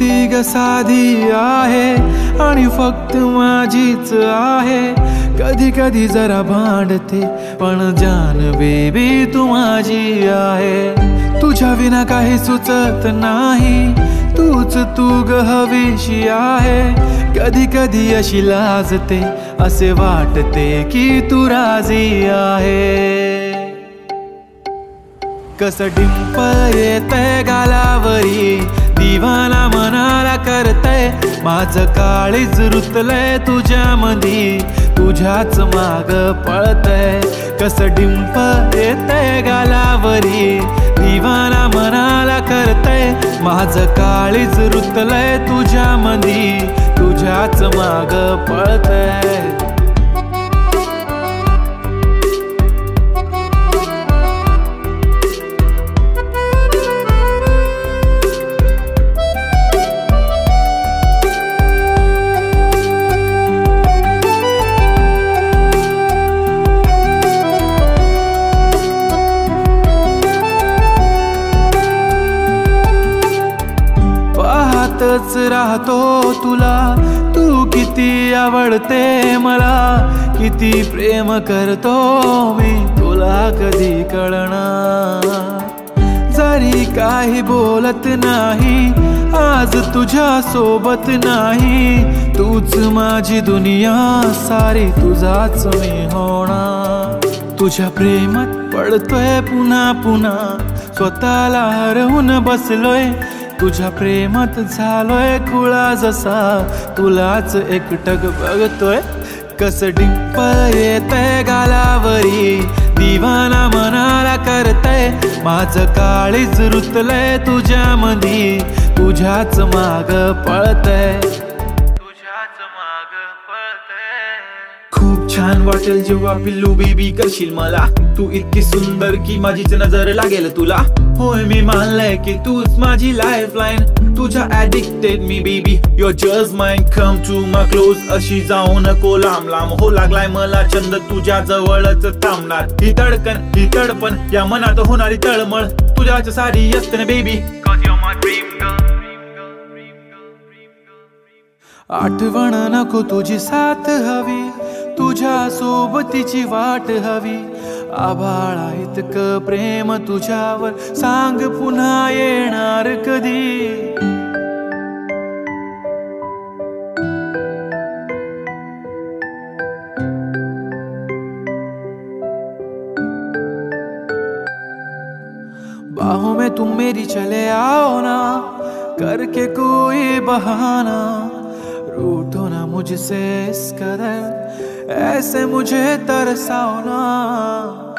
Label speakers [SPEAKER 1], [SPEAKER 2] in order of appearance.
[SPEAKER 1] ती ग साधी आहे आणि फक्त माझीच आहे. कधी कधी जरा भांडते पण जान बेबी तू माझी आहे. तुझ्या विना काही सुचत नाही, तूच तू ग हवीशी आहे. कधी कधी अशी लाजते, असे वाटते की तू राजी आहे. कसं डिंपल येतंय गालावरी, दिवाना मनाला करतय. माझं काळीज रुतलंय तुझ्यामधी, तुझ्याच माग पळतय. कसं डिंपल येतंय गालावरी, दिवाना मनाला करतय. माझं काळीज रुतलंय तुझ्यामधी, तुझ्याच माग पळतय. राहतो तुला, तू किती आवडते मला. किती प्रेम करतो मी तुला कधी कळणार. जरी काही बोलत नाही, आज तुझ्या सोबत नाही. तूच माझी दुनिया सारी, तुझाच मी होणार. तुझ्या प्रेमात पडतोय पुन्हा पुन्हा, स्वतःला हरवून बसलोय. तुझ्या प्रेमात झालोय खुळा जसा, तुलाच एकटक बघतोय. कसं डिंपल येतंय गालावरी, दिवाना मनाला करतय. माझं काळीज रुतलंय तुझ्यामधी, तुझ्याच माग पळतय. तुझ्याच माग पळतय. खूप छान वाटेल जेव्हा पिल्लू बेबी करशील मला. तू इतकी सुंदर की माझीच नजर लागेल तुला. होय मी मानलंय की तूच माझी लाईफलाईन. तुझ्या ऍडिक्टेड मी baby, your just mine. Come to my close, अशी जाऊ नको लांब लांब. हो लागलाय मला छंद तुझ्या जवळच थांबणार. ही धडकन ही तडपण, या मनात होणारी तळमळ, तुझ्याच सारी असते ना बेबी. आठवण नको तुझी साथ हवी, तुझ्या सोबतीची वाट हवी. आभाळा इतकं प्रेम तुझ्यावर, सांग पुन्हा येणार कधी. बाहों में तुम मेरी चले आओ ना, करके कोई बहाना. रूठो ना मुझसे इस कदर, ऐसे मुझे तरसाओ ना.